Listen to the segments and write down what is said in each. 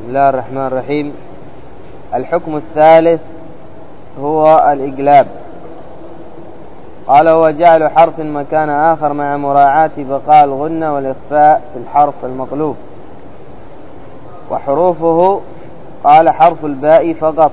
بسم الله الرحمن الرحيم. الحكم الثالث هو الإقلاب. قال: هو جعل حرف مكان آخر مع مراعاة بقاء الغنة والإخفاء في الحرف المقلوب. وحروفه قال: حرف الباء فقط.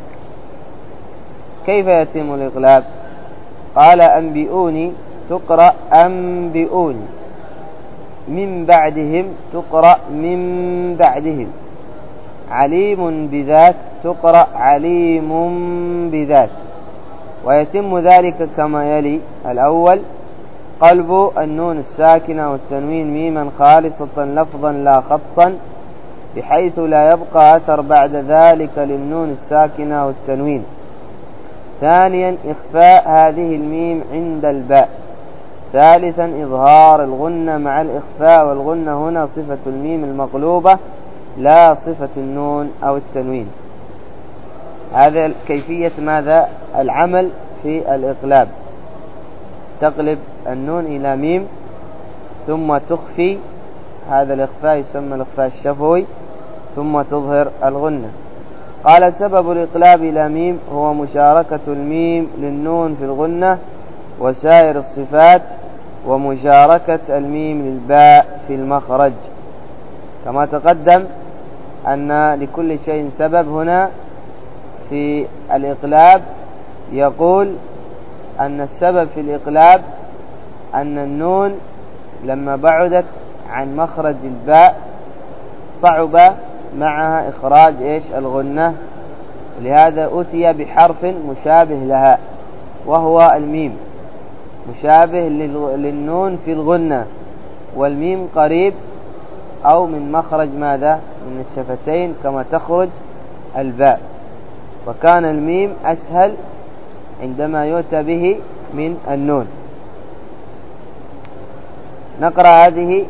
كيف يتم الإقلاب؟ قال: أنبئوني تقرأ أنبئوني، من بعدهم تقرأ من بعدهم، عليم بذات تقرأ عليم بذات. ويتم ذلك كما يلي: الأول قلب النون الساكنة والتنوين ميما خالصة لفظا لا خطا، بحيث لا يبقى أثر بعد ذلك للنون الساكنة والتنوين. ثانيا إخفاء هذه الميم عند الباء. ثالثا إظهار الغنة مع الإخفاء، والغنة هنا صفة الميم المقلوبة لا صفة النون أو التنوين. هذا كيفية ماذا؟ العمل في الإقلاب. تقلب النون إلى ميم ثم تخفي، هذا الإخفاء يسمى الإخفاء الشفوي، ثم تظهر الغنة. قال: سبب الإقلاب إلى ميم هو مشاركة الميم للنون في الغنة وسائر الصفات، ومشاركة الميم للباء في المخرج. كما تقدم أن لكل شيء سبب. هنا في الإقلاب يقول أن السبب في الإقلاب أن النون لما بعدت عن مخرج الباء صعب معها إخراج الغنة، لهذا أتي بحرف مشابه لها وهو الميم، مشابه للنون في الغنة، والميم قريب أو من مخرج ماذا؟ من الشفتين كما تخرج الباء، وكان الميم أسهل عندما يؤتى به من النون. نقرأ هذه: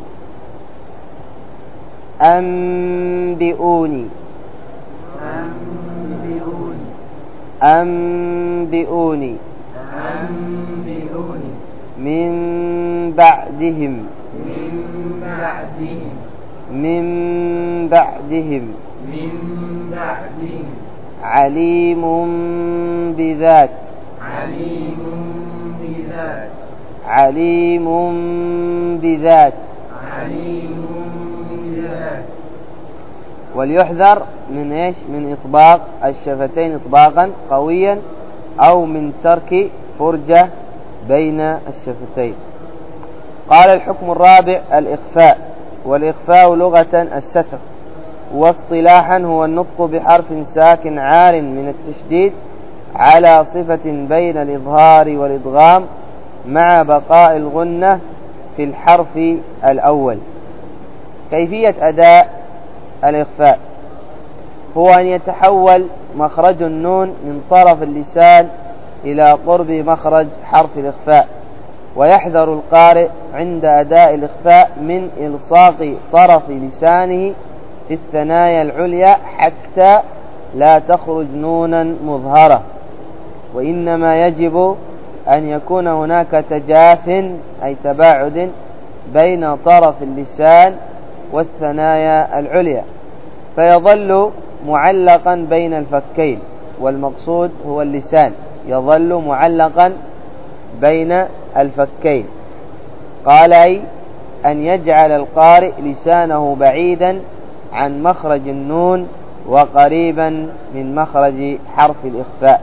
أنبئوني أنبئوني من بعدهم من بعدهم عليم بذات عليم بذات. وليحذر من من إطباق الشفتين إطباقا قويا، أو من ترك فرجة بين الشفتين. قال: الحكم الرابع الإخفاء. والإخفاء لغة الستر، واصطلاحا هو النطق بحرف ساكن عار من التشديد على صفة بين الإظهار والإدغام مع بقاء الغنة في الحرف الأول. كيفية أداء الإخفاء هو أن يتحول مخرج النون من طرف اللسان إلى قرب مخرج حرف الإخفاء، ويحذر القارئ عند أداء الإخفاء من إلصاق طرف لسانه في الثنايا العليا حتى لا تخرج نونا مظهرة، وإنما يجب أن يكون هناك تجاف أي تباعد بين طرف اللسان والثنايا العليا، فيظل معلقا بين الفكين، والمقصود هو اللسان يظل معلقا بين الفكين. قال: أي أن يجعل القارئ لسانه بعيدا عن مخرج النون وقريبا من مخرج حرف الإخفاء.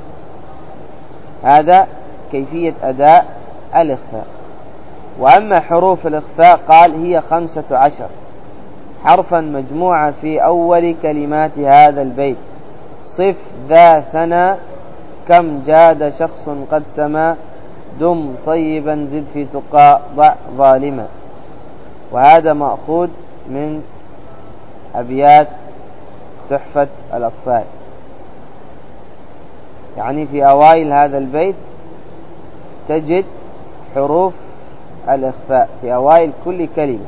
هذا كيفية أداء الإخفاء. وأما حروف الإخفاء قال: هي 15 حرفا مجموعة في أول كلمات هذا البيت. صف ذا ثنى، كم جاد شخص قد سما، دم طيبا زد في تقى، ضع ظالما. وهذا مأخوذ من أبيات تحفة الأطفال، يعني في أوائل هذا البيت تجد حروف الإخفاء في أوائل كل كلمة.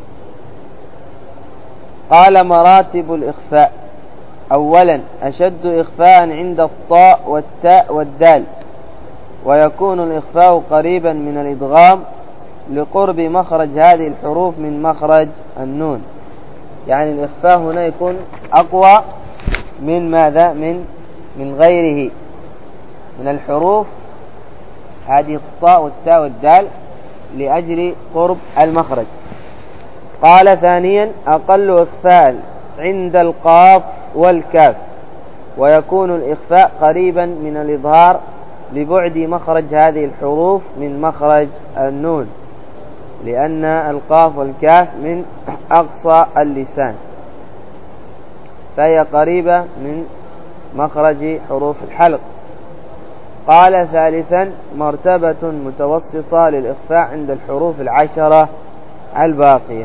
قال: مراتب الإخفاء. أولا أشد إخفاء عند الطاء والتاء والدال، ويكون الإخفاء قريبا من الإدغام لقرب مخرج هذه الحروف من مخرج النون. يعني الإخفاء هنا يكون أقوى من ماذا؟ من غيره من الحروف، هذه الطاء والتاء والدال، لأجل قرب المخرج. قال ثانيا أقل إخفاء عند القاف والكاف، ويكون الإخفاء قريبا من الإظهار لبعد مخرج هذه الحروف من مخرج النون، لأن القاف والكاف من أقصى اللسان، فهي قريبة من مخرج حروف الحلق. قال ثالثا مرتبة متوسطة للإخفاء عند الحروف 10 الباقية.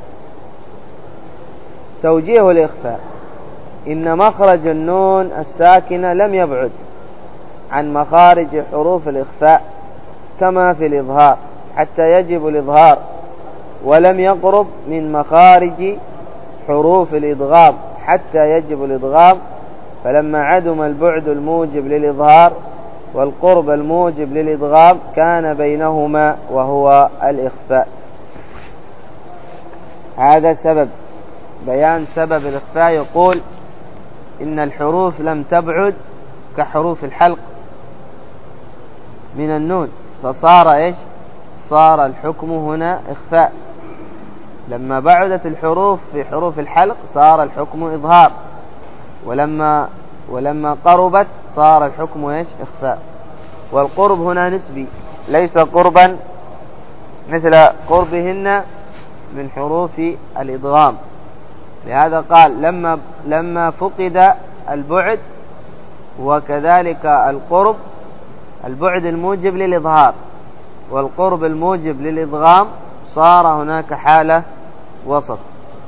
توجيه الإخفاء: إن مخرج النون الساكنة لم يبعد عن مخارج حروف الإخفاء كما في الإظهار حتى يجب الإظهار، ولم يقرب من مخارج حروف الإدغام حتى يجب الإدغام، فلما عدم البعد الموجب للإظهار والقرب الموجب للإدغام كان بينهما وهو الإخفاء. هذا سبب بيان سبب الإخفاء. يقول إن الحروف لم تبعد كحروف الحلق من النون، فصار إيش؟ صار الحكم هنا إخفاء. لما بعدت الحروف في حروف الحلق صار الحكم إظهار، ولما قربت صار الحكم إيش؟ إخفاء. والقرب هنا نسبي، ليس قربا مثل قربهن من حروف الإدغام. لهذا قال لما فقد البعد وكذلك القرب، البعد الموجب للإظهار والقرب الموجب للإدغام، صار هناك حالة وسط.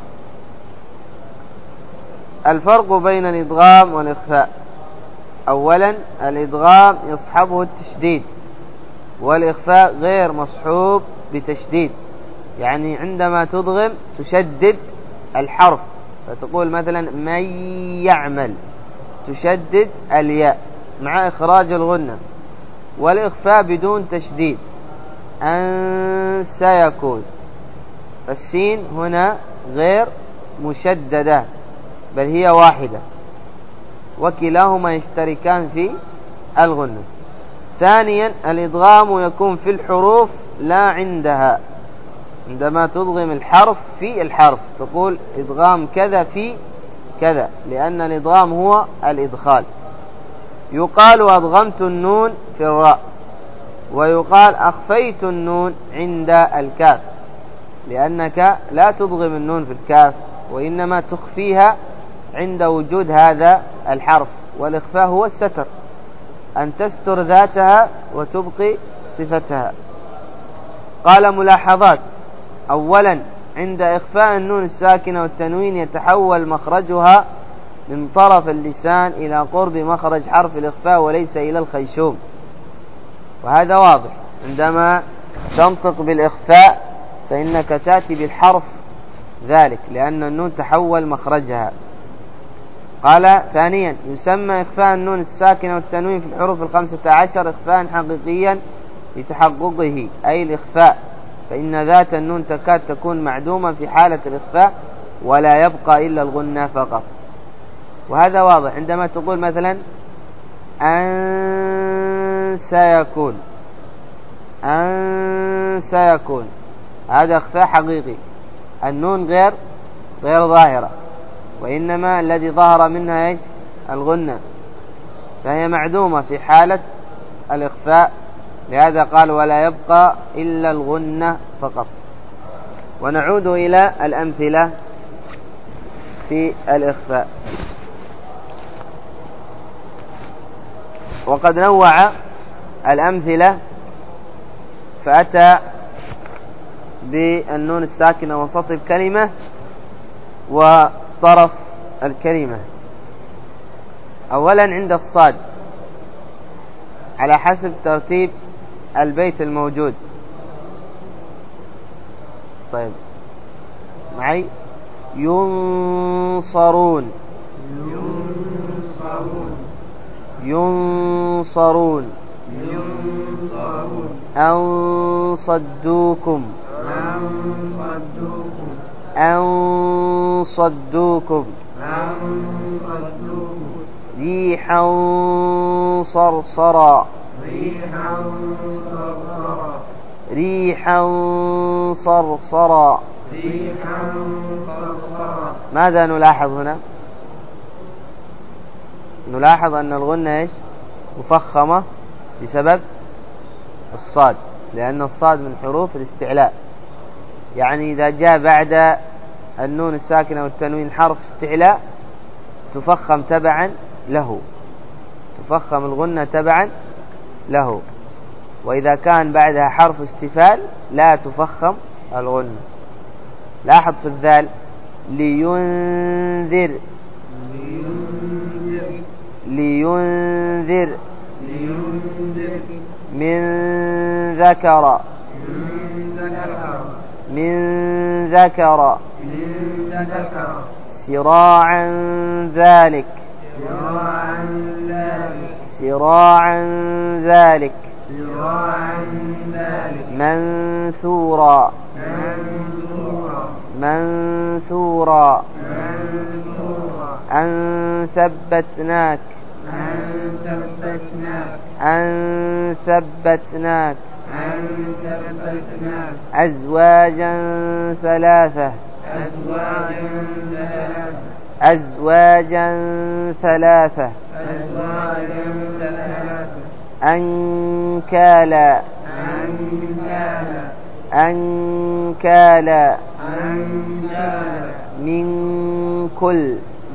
الفرق بين الإدغام والإخفاء: أولا الإدغام يصحبه التشديد، والإخفاء غير مصحوب بتشديد. يعني عندما تدغم تشدد الحرف، فتقول مثلا من يعمل، تشدد الياء مع إخراج الغنة. والإخفاء بدون تشديد، أن سيكون، فالسين هنا غير مشددة بل هي واحدة، وكلاهما يشتركان في الغنة. ثانيا الإدغام يكون في الحروف لا عندها، عندما تدغم الحرف في الحرف تقول إدغام كذا في كذا، لأن الإدغام هو الإدخال. يقال أدغمت النون في الراء، ويقال أخفيت النون عند الكاف، لأنك لا تدغم النون في الكاف وإنما تخفيها عند وجود هذا الحرف. والإخفاء هو الستر، أن تستر ذاتها وتبقي صفتها. قال ملاحظات: أولا عند إخفاء النون الساكنة والتنوين يتحول مخرجها من طرف اللسان إلى قرب مخرج حرف الإخفاء وليس إلى الخيشوم، وهذا واضح. عندما تنطق بالإخفاء فإنك تأتي بالحرف ذلك، لأن النون تحول مخرجها. قال ثانيا يسمى إخفاء النون الساكنة والتنوين في الحروف 15 إخفاء حقيقيا لتحققه، أي الإخفاء، فإن ذات النون تكاد تكون معدومة في حالة الإخفاء ولا يبقى إلا الغنة فقط. وهذا واضح عندما تقول مثلا أن سيكون، أن سيكون، هذا إخفاء حقيقي، النون غير ظاهرة، وإنما الذي ظهر منها إيش؟ الغنة، فهي معدومة في حالة الإخفاء. لهذا قال ولا يبقى إلا الغنة فقط. ونعود إلى الأمثلة في الإخفاء. وقد نوع الأمثلة فأتى بالنون الساكنة وسط الكلمة وطرف الكلمة. أولا عند الصاد على حسب ترتيب البيت الموجود. طيب معي: ينصرون، ينصرون، أن صدوكم، أن صدوكم ريحا صرصرا ريحا صرصرا. ماذا نلاحظ هنا؟ نلاحظ أن الغنة إيش؟ مفخمة بسبب الصاد، لأن الصاد من حروف الاستعلاء. يعني إذا جاء بعد النون الساكنة والتنوين حرف استعلاء تفخم تبعا له، تفخم الغنة تبعا له. وإذا كان بعدها حرف استفال لا تفخم الغنة. لاحظ في الذال لينذر لينذر من ذكر من ذكر سراعا ذلك سراعا ذلك منثورا منثورا. أن ثبتناك أن ثبتناك أزواجا ثلاثة أزواجا ثلاثة أنكالا أنكالا من كل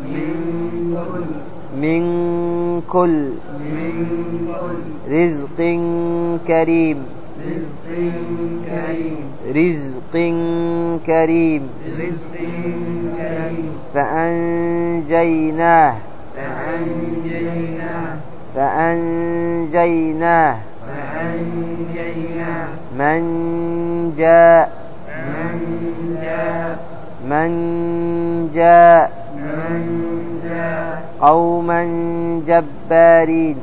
من كل رزق كريم رزق كريم. فأنجيناه فأنجيناه من جاء قوما جبارين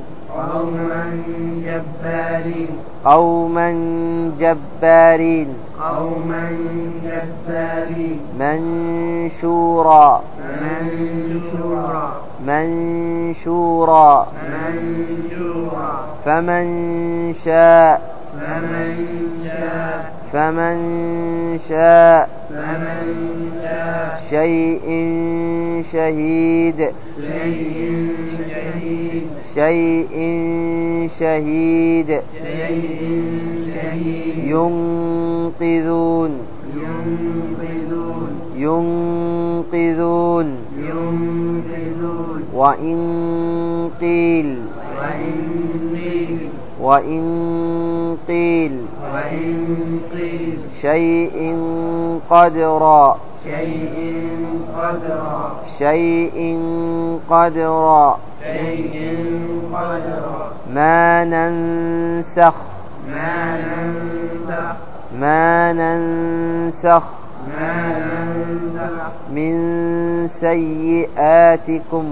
قوما جبارين منشورا منشورا. فمن شاء شيء شهيد شيء شهيد. ينقذون ينقذون. وإن قيل شيء قدرا شيء قدرا. ما ننسخ من سيئاتكم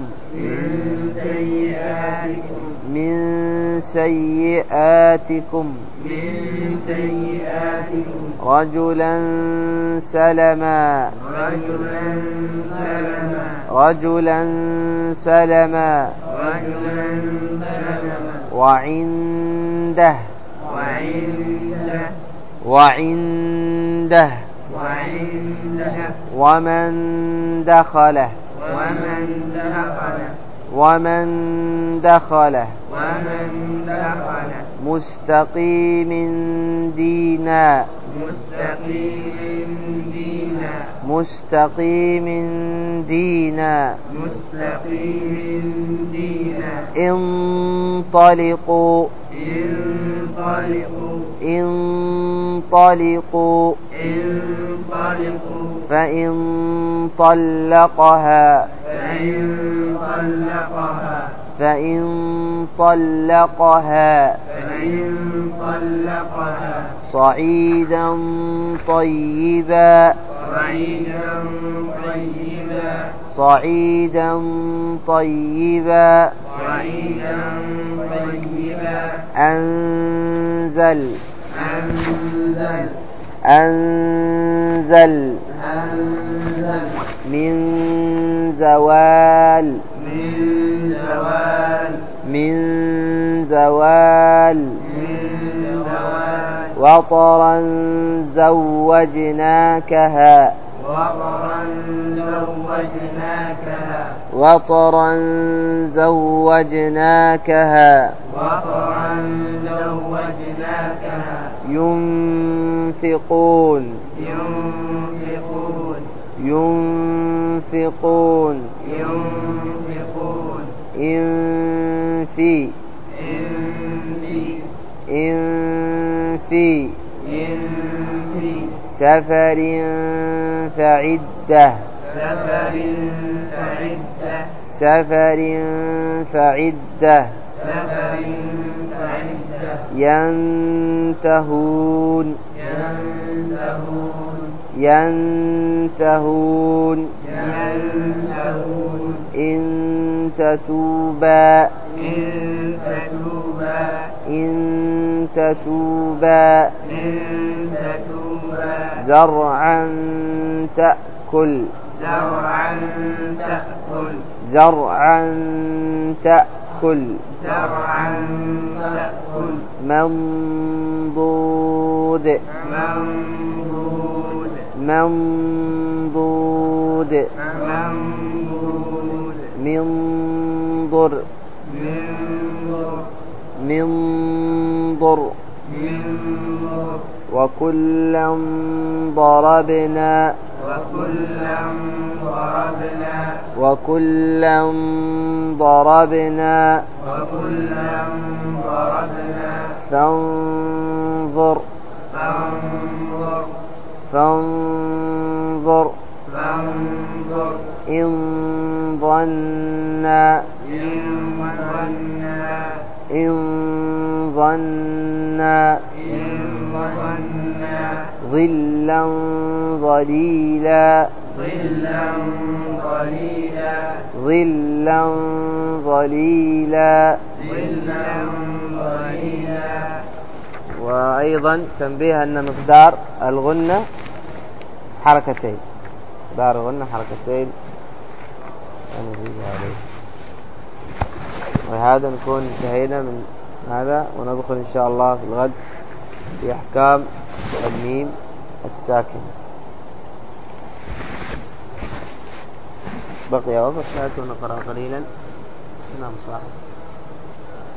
رجلا سلما وعنده ومن دخله مستقيم دينا انطلقوا فإن طلقها صعيدا طيبا أنزل من زوال وطرا زوجناكها ينفقون إنفي سفر فعدة ينتهون إن تتوبا زرعا تأكل منضود منضر وكلا ضربنا فانظر إن ظنا ظلا ظليلا وأيضا تنبيه أن مقدار الغنة حركتين وهذا نكون انتهينا من هذا، وندخل إن شاء الله في الغد في أحكام الميم الساكن. بقي وقت، ونقرأ قليلا. نعم صاحب.